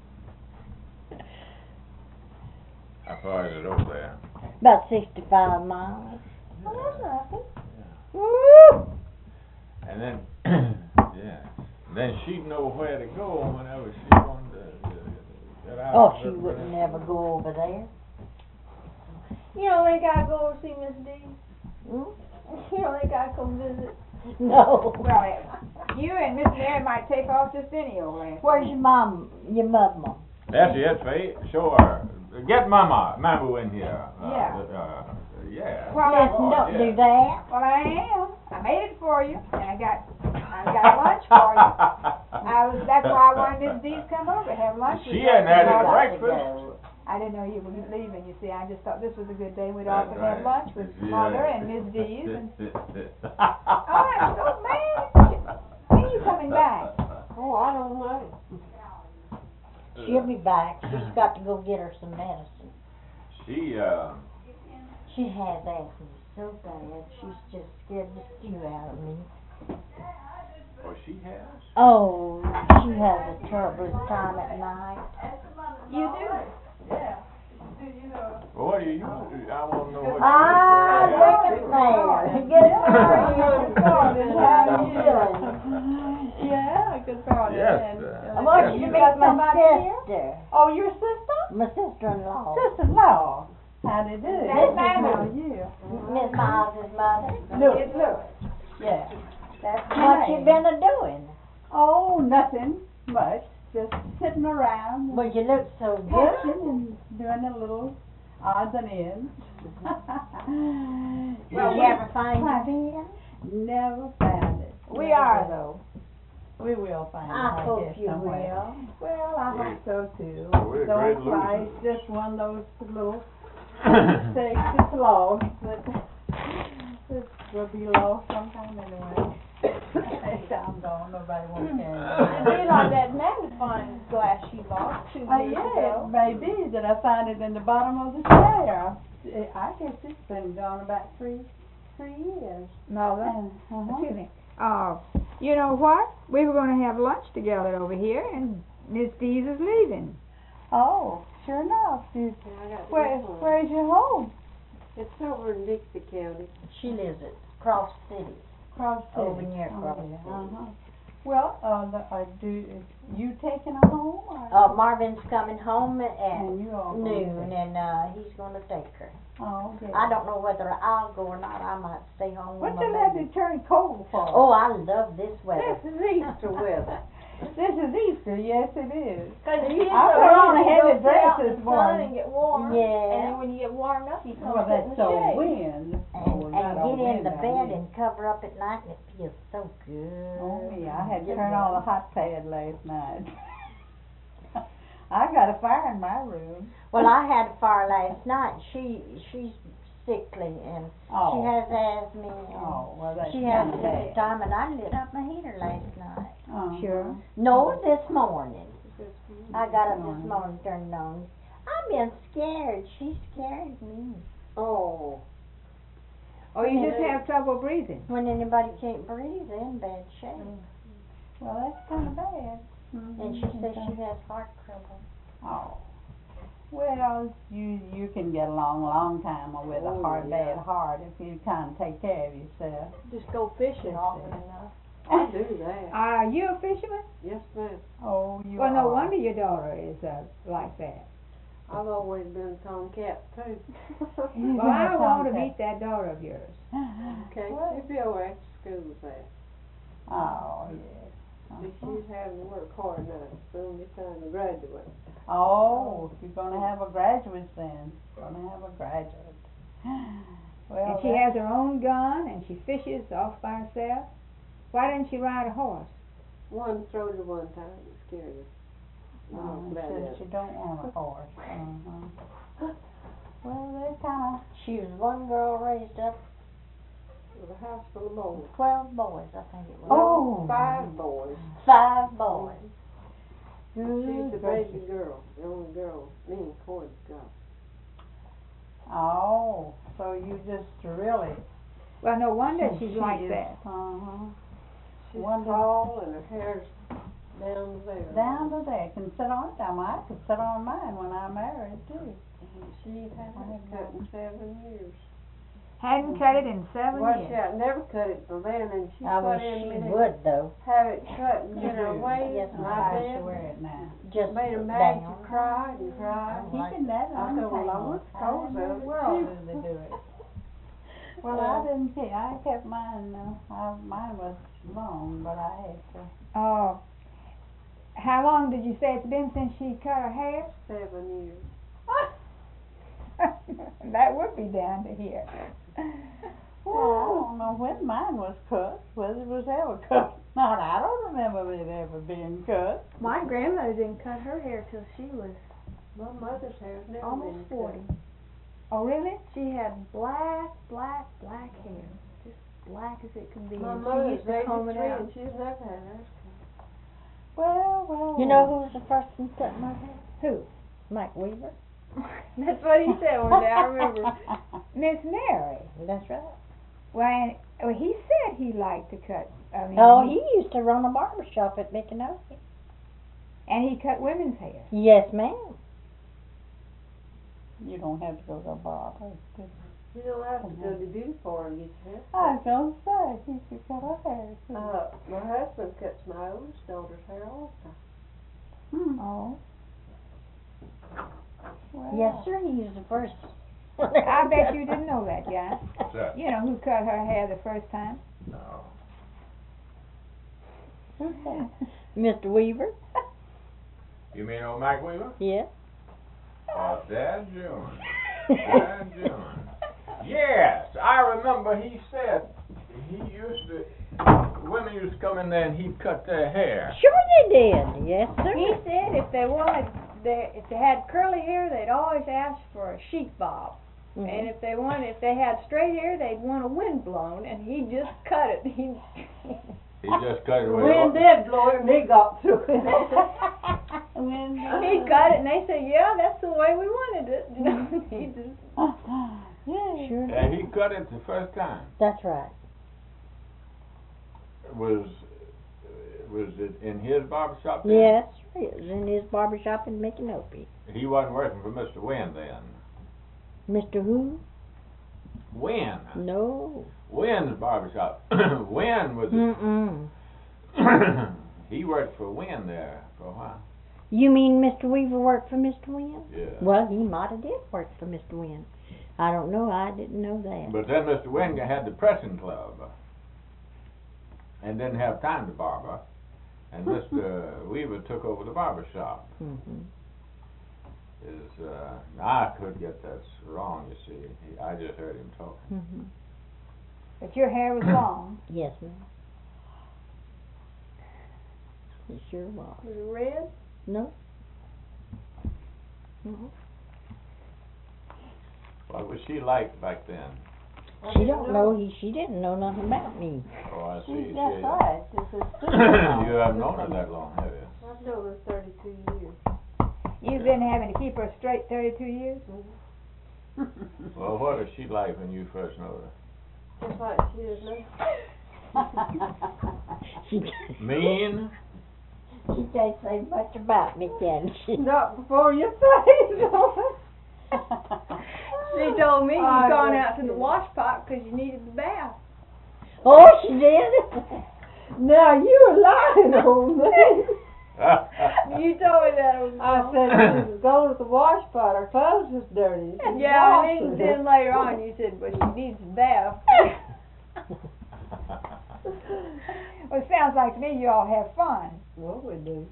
Speaker 5: How far is it over there?
Speaker 3: About 65 miles.
Speaker 6: Well, that's nothing.
Speaker 3: Woo!
Speaker 5: And then, yeah, then she'd know where to go whenever she wanted to get out.
Speaker 3: Oh,
Speaker 5: of
Speaker 3: she
Speaker 5: the-
Speaker 3: wouldn't never go over there.
Speaker 6: You don't think I'd go over see Miss D?
Speaker 3: Hmm?
Speaker 6: You don't think I'd come visit?
Speaker 3: No.
Speaker 2: Well, you and Miss Mary might take off just any old last.
Speaker 3: Where's your mom, your mother?
Speaker 5: That's it, Faye. Show her. Get Mamu in here.
Speaker 2: Yeah.
Speaker 5: Yeah.
Speaker 2: Well,
Speaker 3: Listen, don't
Speaker 5: yeah.
Speaker 3: do that.
Speaker 2: Well, I am. I made it for you, and I got lunch for you. That's why I wanted Miss D to come over to have lunch with
Speaker 5: She
Speaker 2: you.
Speaker 5: hadn't had
Speaker 3: I
Speaker 5: any
Speaker 3: got to
Speaker 5: breakfast.
Speaker 3: go.
Speaker 2: I didn't know you were leaving, you see. I just thought this was a good day. We'd all
Speaker 5: That's
Speaker 2: could have
Speaker 5: right.
Speaker 2: lunch with
Speaker 5: Yeah.
Speaker 2: Mother and Miss D's. And, oh, I'm so mad. When are you coming back?
Speaker 4: Oh, I don't know.
Speaker 3: She'll be back. She's got to go get her some medicine.
Speaker 5: She,
Speaker 3: She has asthma so bad. She's just scared the stew out of me.
Speaker 5: oh, she has?
Speaker 3: Oh, she has a terrible time at night.
Speaker 2: You do?
Speaker 5: Well, what do you use? I want to know what
Speaker 3: Ah,
Speaker 5: you
Speaker 3: look at there. Good morning. How you doing?
Speaker 6: Yeah, good morning.
Speaker 5: Yes,
Speaker 3: I want you to meet my
Speaker 6: somebody here?
Speaker 3: sister.
Speaker 6: Oh, your sister?
Speaker 3: My sister-in-law.
Speaker 6: Sister-in-law. How do you do?
Speaker 2: Miss Mammy.
Speaker 6: How are you?
Speaker 3: Miss Miles' mother.
Speaker 2: It's Louis.
Speaker 6: Yeah.
Speaker 2: That's
Speaker 3: What you been a-doing?
Speaker 6: Oh, nothing much. Just sitting around,
Speaker 3: Well, you look so
Speaker 6: watching
Speaker 3: good.
Speaker 6: and doing a little odds and ends.
Speaker 3: Did you ever find your pen?
Speaker 6: Never found it.
Speaker 2: We are, though.
Speaker 6: We will find it,
Speaker 3: I
Speaker 6: I
Speaker 3: hope
Speaker 6: guess,
Speaker 3: you
Speaker 6: somewhere.
Speaker 3: will.
Speaker 6: Well, I hope so too.
Speaker 5: We're great
Speaker 6: Don't fly,
Speaker 5: losers.
Speaker 6: it's just one of those little mistakes, it's lost, but it will be lost sometime anyway. I'm gone, nobody wants to carry it.
Speaker 7: It'd be like that magnifying glass you lost 2 years
Speaker 6: Yeah,
Speaker 7: ago.
Speaker 6: it may be that I found it in the bottom of the chair. I guess it's been gone about three years.
Speaker 2: Mother,
Speaker 6: And,
Speaker 2: excuse me. You know what? We were gonna have lunch together over here, and Miss Dees is leaving.
Speaker 6: Oh, sure enough. Where's your home?
Speaker 4: It's over in Dixie County.
Speaker 3: She lives at Cross City,
Speaker 6: Cross City.
Speaker 3: over near Cross City.
Speaker 6: Uh-huh. Well, do you taking her home? Or?
Speaker 3: Marvin's coming home at
Speaker 6: And you all going
Speaker 3: noon,
Speaker 6: to-
Speaker 3: and he's gonna take her.
Speaker 6: Oh, okay.
Speaker 3: I don't know whether I'll go or not. I might stay home with
Speaker 6: What
Speaker 3: my
Speaker 6: you let
Speaker 3: baby.
Speaker 6: it turn cold for?
Speaker 3: Oh, I love this weather.
Speaker 6: This is Easter weather. This is Easter, yes it is.
Speaker 7: Cause
Speaker 6: I
Speaker 7: it is
Speaker 6: put
Speaker 7: so
Speaker 6: on a
Speaker 7: easy to
Speaker 6: heavy
Speaker 7: go sit
Speaker 6: dress
Speaker 7: out in
Speaker 6: this
Speaker 7: the sun
Speaker 6: morning.
Speaker 7: and get warm.
Speaker 3: Yeah.
Speaker 7: And then when you get warmed up, you come
Speaker 6: Well,
Speaker 7: sit in
Speaker 6: that's
Speaker 7: the
Speaker 6: so
Speaker 7: shade.
Speaker 6: wind.
Speaker 3: And get in the bed and cover up at night, and it feels so good.
Speaker 6: Oh, yeah, I had to
Speaker 3: Just
Speaker 6: turn on the hot pad last night. I got a fire in my room.
Speaker 3: Well, I had a fire last night. She's sickly, and
Speaker 6: Oh.
Speaker 3: she has asthma, and
Speaker 6: Oh, well, that's
Speaker 3: she has
Speaker 6: kinda
Speaker 3: a sensitive
Speaker 6: bad.
Speaker 3: time, and I lit up my heater last night.
Speaker 6: Uh-huh.
Speaker 2: Sure.
Speaker 3: No, this morning. I got up
Speaker 6: Morning.
Speaker 3: this morning, turned it on. I've been scared. She scared me.
Speaker 4: Oh.
Speaker 2: Oh, you just have trouble breathing.
Speaker 3: When anybody can't breathe, they're in bad shape.
Speaker 6: Well, that's kind of bad.
Speaker 3: And she says she has heart trouble.
Speaker 6: Oh. Well, you can get along a long time with a bad heart if you kind of take care of yourself.
Speaker 7: Just go fishing often enough.
Speaker 4: I do that.
Speaker 2: Are you a fisherman?
Speaker 4: Yes, ma'am.
Speaker 6: Oh, you
Speaker 2: Well, no
Speaker 6: are.
Speaker 2: wonder your daughter is like that.
Speaker 4: I've always been a tomcat, too.
Speaker 2: Well, I want to meet that daughter of yours.
Speaker 4: Okay,
Speaker 6: Well,
Speaker 4: she'll be over after school with that.
Speaker 6: Oh, yes.
Speaker 4: She's having to work hard now. Soon be time to graduate.
Speaker 6: Oh, you're gonna have a graduate then. Gonna have a graduate. Well,
Speaker 2: And she has her own gun, and she fishes off by herself. Why didn't she ride a horse?
Speaker 4: One throwed her one time and scared her.
Speaker 6: says she don't want a horse. Well, they're kind of.
Speaker 3: She was one girl raised up
Speaker 4: With a house full of boys.
Speaker 3: 12 boys, I think it was.
Speaker 6: Oh.
Speaker 4: 5 boys.
Speaker 3: 5 boys.
Speaker 4: She's the baby girl, the only girl me and Corey's got.
Speaker 6: Oh, so you just really.
Speaker 2: Well, no wonder
Speaker 6: She
Speaker 2: she's like
Speaker 6: is,
Speaker 2: that.
Speaker 4: She's
Speaker 6: Wonder-
Speaker 4: tall and her hair's down there.
Speaker 6: Down to there. Can sit on it. I could sit on mine when I'm married too.
Speaker 4: She hasn't cut in 7 years.
Speaker 2: Hadn't cut it in 7
Speaker 4: Well,
Speaker 2: years.
Speaker 4: she had never cut it till then, and she
Speaker 3: I
Speaker 4: put
Speaker 3: wish
Speaker 4: in
Speaker 3: she
Speaker 4: me to
Speaker 3: would, though.
Speaker 4: have it cut and get her waist,
Speaker 3: Yes,
Speaker 4: and
Speaker 6: I
Speaker 4: I
Speaker 6: should
Speaker 4: did.
Speaker 6: wear it now.
Speaker 3: Just
Speaker 4: Made her
Speaker 3: down.
Speaker 4: mad, she cried and cried.
Speaker 6: Keeping that
Speaker 4: I
Speaker 6: on
Speaker 4: said, well, I
Speaker 6: time.
Speaker 4: was
Speaker 6: How
Speaker 4: told
Speaker 6: in the
Speaker 4: of it,
Speaker 6: world
Speaker 4: too.
Speaker 6: do they do it? Well, I didn't care. I kept mine. Mine was long, but I had to.
Speaker 2: Oh, how long did you say it's been since she cut her hair?
Speaker 4: 7 years.
Speaker 2: That would be down to here.
Speaker 6: Well, I don't know when mine was cut, whether it was ever cut. Not, I don't remember it ever being cut.
Speaker 7: My grandmother didn't cut her hair till she was
Speaker 4: My mother's hair's never
Speaker 7: almost
Speaker 4: been
Speaker 7: 40.
Speaker 4: cut.
Speaker 2: Oh, really?
Speaker 7: She had black hair. Just black as it could be.
Speaker 4: My
Speaker 7: And she
Speaker 4: mother's
Speaker 7: used to comb it
Speaker 4: 83
Speaker 7: out.
Speaker 4: and she's never had hers
Speaker 6: Well.
Speaker 3: You know who's the first one cut my hair?
Speaker 2: Who?
Speaker 3: Mike Weaver.
Speaker 7: That's what he said one day, I remember.
Speaker 2: Miss Mary.
Speaker 3: That's right.
Speaker 2: Well, he said he liked to cut. I mean,
Speaker 3: Oh, he used to run a barber shop at Micanopy.
Speaker 2: And he cut women's hair.
Speaker 3: Yes, ma'am.
Speaker 6: You don't have to go to a barber.
Speaker 4: You don't have to go to beauty parlor to get your hair
Speaker 6: I
Speaker 4: cut.
Speaker 6: was gonna say, he should cut her hair too.
Speaker 4: My husband cuts my oldest daughter's hair all the time.
Speaker 2: Oh.
Speaker 6: Well,
Speaker 3: Yes, sir, he was the first.
Speaker 2: I bet you didn't know that, John.
Speaker 5: What's that?
Speaker 2: You know who cut her hair the first time?
Speaker 5: No.
Speaker 3: Mr. Weaver.
Speaker 5: You mean old Mike Weaver?
Speaker 3: Yeah.
Speaker 5: Dad June. Dad June. Yes, I remember he said he used to, women used to come in there and he'd cut their hair.
Speaker 3: Sure they did. Yes, sir.
Speaker 7: He said if they wanted, if they had curly hair, they'd always ask for a sheep bob.
Speaker 3: Mhm.
Speaker 7: And if they had straight hair, they'd want a wind blown, and he just cut it. He
Speaker 5: He just cut it with
Speaker 4: Wind did blow it and he got through it.
Speaker 7: he cut it, and they said, yeah, that's the way we wanted it. You know, he just
Speaker 6: Yeah.
Speaker 3: Sure.
Speaker 5: and he cut it the first time.
Speaker 3: That's right.
Speaker 5: was it in his barber shop then?
Speaker 3: Yes, it was in his barber shop in Micanopy.
Speaker 5: He wasn't working for Mr. Wynn then?
Speaker 3: Mr. Who?
Speaker 5: Wynn.
Speaker 3: No.
Speaker 5: Wynn's barber shop. Wynn was
Speaker 3: Mm-mm.
Speaker 5: he worked for Wynn there for a while.
Speaker 3: You mean Mr. Weaver worked for Mr. Wynn?
Speaker 5: Yeah.
Speaker 3: Well, he might have did work for Mr. Wynn. I don't know. I didn't know that.
Speaker 5: But then Mr. Wynn had the pressing club and didn't have time to barber. And Mr. Weaver took over the barber shop.
Speaker 3: Mm-hmm.
Speaker 5: I could get that wrong, you see. I just heard him talking.
Speaker 3: Mm-hmm.
Speaker 2: But your hair was long.
Speaker 3: Yes, ma'am. It sure was.
Speaker 7: Was it red?
Speaker 3: No. Mm-hmm.
Speaker 5: What was she like back then?
Speaker 3: She don't know. She didn't know nothing about me.
Speaker 5: Oh, I see.
Speaker 6: That's right. This is
Speaker 5: You haven't known her that long, have you?
Speaker 6: I've known her 32 years.
Speaker 2: You've been having to keep her straight 32 years?
Speaker 5: Well, what was she like when you first know her?
Speaker 6: Just like she is now.
Speaker 3: She
Speaker 5: Mean?
Speaker 3: She can't say much about me, can she?
Speaker 6: Not before you say so.
Speaker 7: She told me
Speaker 6: I
Speaker 7: you'd gone
Speaker 6: was
Speaker 7: out to the
Speaker 6: kidding.
Speaker 7: wash pot 'cause you needed the bath.
Speaker 3: Oh, she did.
Speaker 6: Now you're lying on me.
Speaker 7: You told me that on the
Speaker 6: I
Speaker 7: phone.
Speaker 6: said she was going to the wash pot. Her clothes was dirty. She
Speaker 7: Yeah,
Speaker 6: washed
Speaker 7: and
Speaker 6: them.
Speaker 7: then later on you said, well, she needs a bath.
Speaker 2: Well, it sounds like to me you all have fun.
Speaker 6: Well, we do.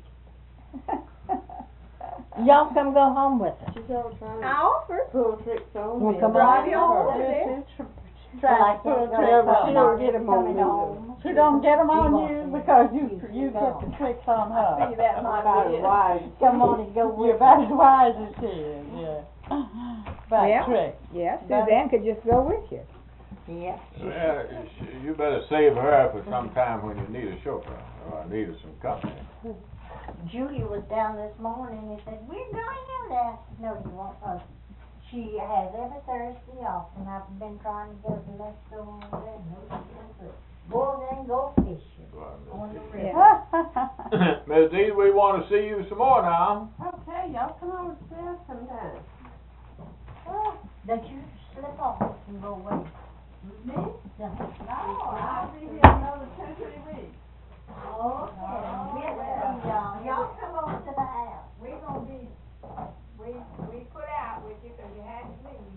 Speaker 3: Y'all come go home with us.
Speaker 6: She's all trying
Speaker 7: I
Speaker 6: to
Speaker 7: offered.
Speaker 6: pull tricks on
Speaker 3: Well,
Speaker 6: me.
Speaker 3: come
Speaker 7: on.
Speaker 6: Right
Speaker 7: Over
Speaker 6: She's
Speaker 7: there.
Speaker 6: trying to pull tricks, but she don't get them on me. She don't get them on you because you get the tricks on her.
Speaker 7: See, that might
Speaker 6: About
Speaker 7: be
Speaker 6: as
Speaker 7: it.
Speaker 6: wise.
Speaker 3: Come on and go
Speaker 6: You're
Speaker 3: with
Speaker 6: about
Speaker 3: us.
Speaker 6: as wise as she is, yeah. About
Speaker 2: Yeah.
Speaker 6: tricks.
Speaker 2: Yeah, Suzanne could just go with you.
Speaker 3: Yeah.
Speaker 5: Well, you better save her for some time when you need a chauffeur or need some company.
Speaker 3: Julia was down this morning and said, we're going out there. I said, no, you won't. She has every Thursday off, and I've been trying to get her to let's go on there. No, she won't do it. Go then go fishing on the river.
Speaker 5: Miss Dees, we want to see you some more now.
Speaker 6: Okay, y'all come over to there sometime.
Speaker 3: Don't you slip off and go away. Me? No,
Speaker 6: I'll be here another 2-3 weeks.
Speaker 3: Okay. Y'all come over to the house.
Speaker 2: We're gonna be, we put out with you 'cause you had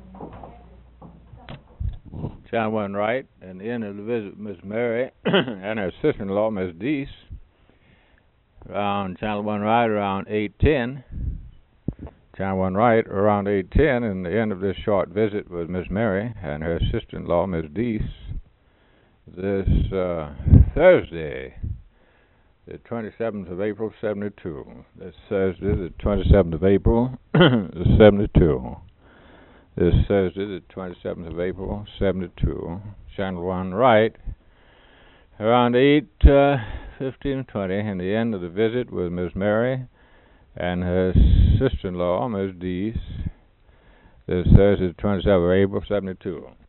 Speaker 2: to leave.
Speaker 1: John went right, and the end of the visit, Miss Mary and her sister-in-law, Miss Deese, Channel 1 right around 8:10. Channel 1 right around 8:10, and the end of this short visit with Miss Mary and her sister-in-law, Miss Deese, this Thursday, the 27th of April, 72. This Thursday, the 27th of April, 72. This Thursday, the 27th of April, 72. Channel 1 right, around 8:15-20, and the end of the visit with Miss Mary and her sister-in-law, Miss Deese. This Thursday, the 27th of April, 72.